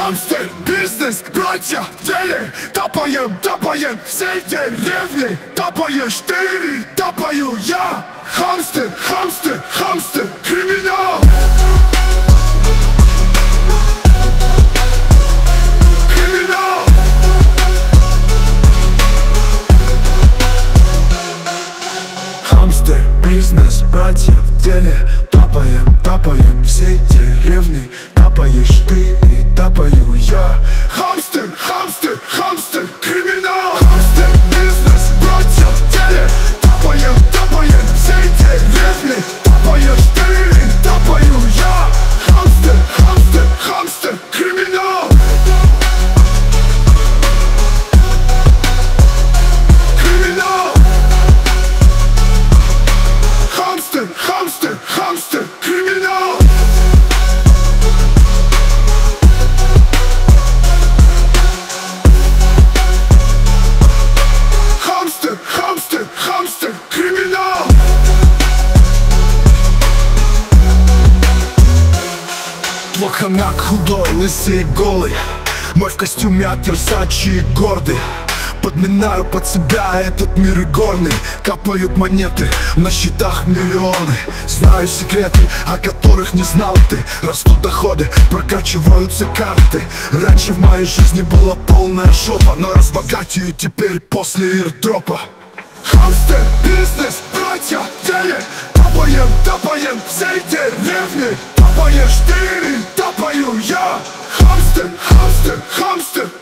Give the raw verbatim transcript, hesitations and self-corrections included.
Хамстер, бизнес, братья, в деле. Топаем, топаем всей деревни. Топаешь ты, топаю я. Хамстер, хамстер, хамстер, криминал. Криминал. Хамстер, бизнес, братья, в деле. Топаем, топаем всей деревни. Топаешь ты и топаю я. Хамстер, хамстер, хамстер, криминал. Хамстер, бизнес, братья, в деле. Топаем, топаем всей деревни. Топаешь ты и топаю я. Хамстер, хамстер, хамстер, криминал. Криминал. Хамстер, хамстер, хамстер, криминал. Хамстер, хамстер, хамстер, криминал. Плохонак, худой, лысый, голый. Мой в костюме от Версачи гордый. Подминаю под себя этот мир игорный. Капают монеты, на счетах миллионы. Знаю секреты, о которых не знал ты. Растут доходы, прокачиваются карты. Раньше в моей жизни была полная жопа, но разбогатею теперь после ирдропа. Хамстер, бизнес, братья, в деле. Топаем, топаем всей деревни. Топаешь ты, топаю я. Хамстер, хамстер, хамстер,